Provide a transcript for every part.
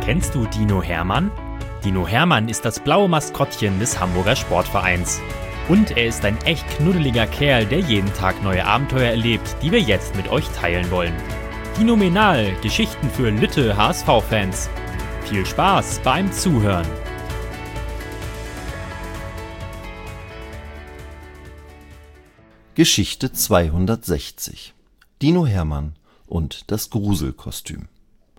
Kennst du Dino Hermann? Dino Hermann ist das blaue Maskottchen des Hamburger Sportvereins. Und er ist ein echt knuddeliger Kerl, der jeden Tag neue Abenteuer erlebt, die wir jetzt mit euch teilen wollen. Dinomenal, Geschichten für Lütte HSV-Fans. Viel Spaß beim Zuhören. Geschichte 260. Dino Hermann und das Gruselkostüm.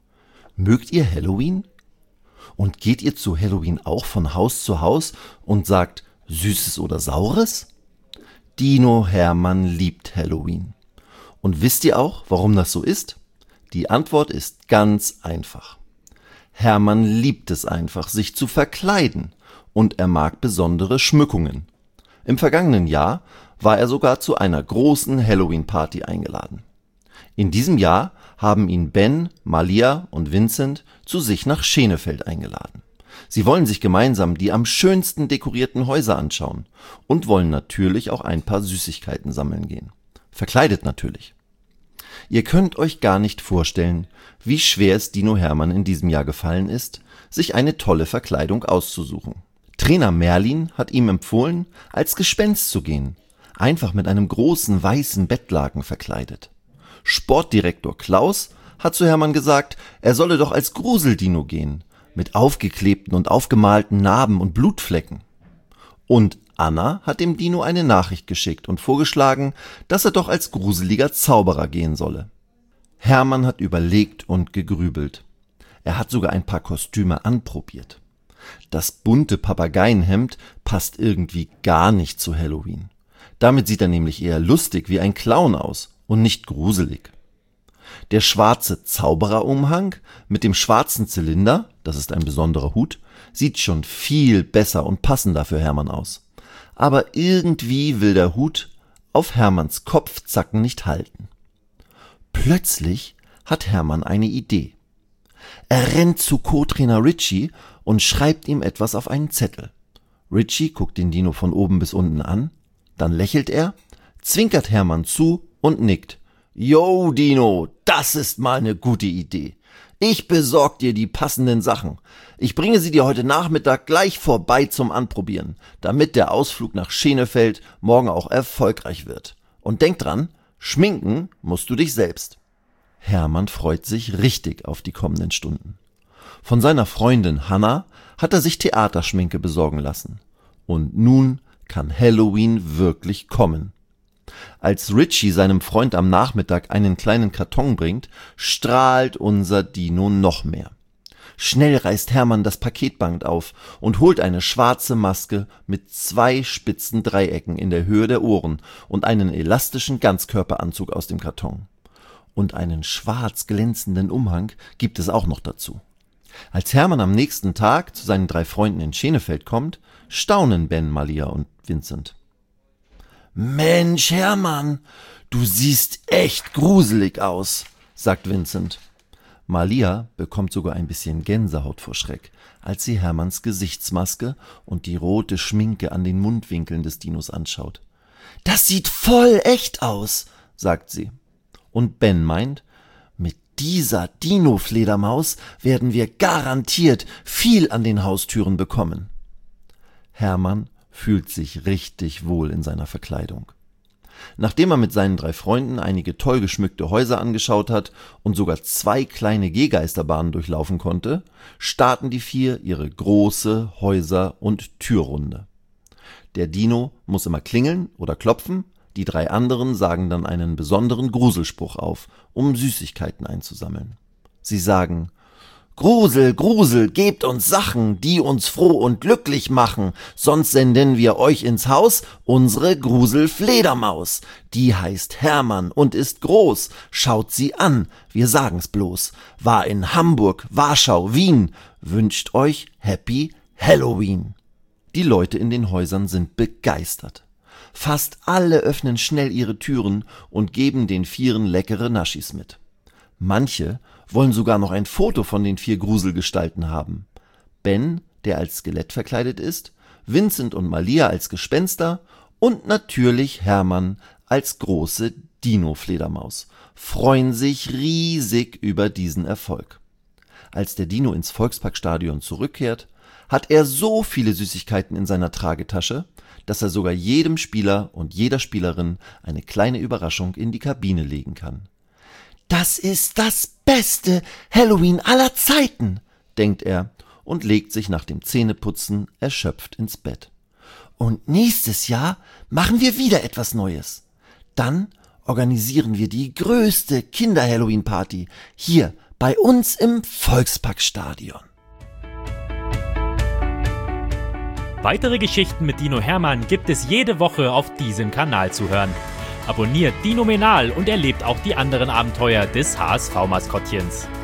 Mögt ihr Halloween? Und geht ihr zu Halloween auch von Haus zu Haus und sagt Süßes oder Saures? Dino Hermann liebt Halloween. Und wisst ihr auch, warum das so ist? Die Antwort ist ganz einfach. Hermann liebt es einfach, sich zu verkleiden, und er mag besondere Schmückungen. Im vergangenen Jahr war er sogar zu einer großen Halloween-Party eingeladen. In diesem Jahr haben ihn Ben, Malia und Vincent zu sich nach Schenefeld eingeladen. Sie wollen sich gemeinsam die am schönsten dekorierten Häuser anschauen und wollen natürlich auch ein paar Süßigkeiten sammeln gehen. Verkleidet natürlich. Ihr könnt euch gar nicht vorstellen, wie schwer es Dino Hermann in diesem Jahr gefallen ist, sich eine tolle Verkleidung auszusuchen. Trainer Merlin hat ihm empfohlen, als Gespenst zu gehen, einfach mit einem großen weißen Bettlaken verkleidet. Sportdirektor Klaus hat zu Hermann gesagt, er solle doch als Gruseldino gehen, mit aufgeklebten und aufgemalten Narben und Blutflecken. Und Anna hat dem Dino eine Nachricht geschickt und vorgeschlagen, dass er doch als gruseliger Zauberer gehen solle. Hermann hat überlegt und gegrübelt. Er hat sogar ein paar Kostüme anprobiert. Das bunte Papageienhemd passt irgendwie gar nicht zu Halloween. Damit sieht er nämlich eher lustig wie ein Clown aus und nicht gruselig. Der schwarze Zaubererumhang mit dem schwarzen Zylinder, das ist ein besonderer Hut, sieht schon viel besser und passender für Hermann aus. Aber irgendwie will der Hut auf Hermanns Kopfzacken nicht halten. Plötzlich hat Hermann eine Idee. Er rennt zu Co-Trainer Richie und schreibt ihm etwas auf einen Zettel. Richie guckt den Dino von oben bis unten an, dann lächelt er, zwinkert Hermann zu und nickt. Yo, Dino, das ist mal eine gute Idee. Ich besorg dir die passenden Sachen. Ich bringe sie dir heute Nachmittag gleich vorbei zum Anprobieren, damit der Ausflug nach Schenefeld morgen auch erfolgreich wird. Und denk dran, schminken musst du dich selbst. Hermann freut sich richtig auf die kommenden Stunden. Von seiner Freundin Hanna hat er sich Theaterschminke besorgen lassen. Und nun kann Halloween wirklich kommen. Als Richie seinem Freund am Nachmittag einen kleinen Karton bringt, strahlt unser Dino noch mehr. Schnell reißt Hermann das Paketband auf und holt eine schwarze Maske mit 2 spitzen Dreiecken in der Höhe der Ohren und einen elastischen Ganzkörperanzug aus dem Karton. Und einen schwarz glänzenden Umhang gibt es auch noch dazu. Als Hermann am nächsten Tag zu seinen 3 Freunden in Schenefeld kommt, staunen Ben, Malia und Vincent. Mensch, Hermann, du siehst echt gruselig aus, sagt Vincent. Malia bekommt sogar ein bisschen Gänsehaut vor Schreck, als sie Hermanns Gesichtsmaske und die rote Schminke an den Mundwinkeln des Dinos anschaut. Das sieht voll echt aus, sagt sie. Und Ben meint, mit dieser Dino-Fledermaus werden wir garantiert viel an den Haustüren bekommen. Hermann fühlt sich richtig wohl in seiner Verkleidung. Nachdem er mit seinen 3 Freunden einige toll geschmückte Häuser angeschaut hat und sogar 2 kleine Gehgeisterbahnen durchlaufen konnte, starten die 4 ihre große Häuser- und Türrunde. Der Dino muss immer klingeln oder klopfen, die 3 anderen sagen dann einen besonderen Gruselspruch auf, um Süßigkeiten einzusammeln. Sie sagen: Grusel, Grusel, gebt uns Sachen, die uns froh und glücklich machen, sonst senden wir euch ins Haus unsere Gruselfledermaus. Die heißt Hermann und ist groß, schaut sie an, wir sagen's bloß. War in Hamburg, Warschau, Wien, wünscht euch Happy Halloween. Die Leute in den Häusern sind begeistert. Fast alle öffnen schnell ihre Türen und geben den 4 leckere Naschis mit. Manche wollen sogar noch ein Foto von den 4 Gruselgestalten haben. Ben, der als Skelett verkleidet ist, Vincent und Malia als Gespenster und natürlich Hermann als große Dino-Fledermaus freuen sich riesig über diesen Erfolg. als der Dino ins Volksparkstadion zurückkehrt, hat er so viele Süßigkeiten in seiner Tragetasche, dass er sogar jedem Spieler und jeder Spielerin eine kleine Überraschung in die Kabine legen kann. Das ist das beste Halloween aller Zeiten, denkt er und legt sich nach dem Zähneputzen erschöpft ins Bett. Und nächstes Jahr machen wir wieder etwas Neues. Dann organisieren wir die größte Kinder-Halloween-Party hier bei uns im Volksparkstadion. Weitere Geschichten mit Dino Hermann gibt es jede Woche auf diesem Kanal zu hören. Abonniert Dinomenal und erlebt auch die anderen Abenteuer des HSV-Maskottchens.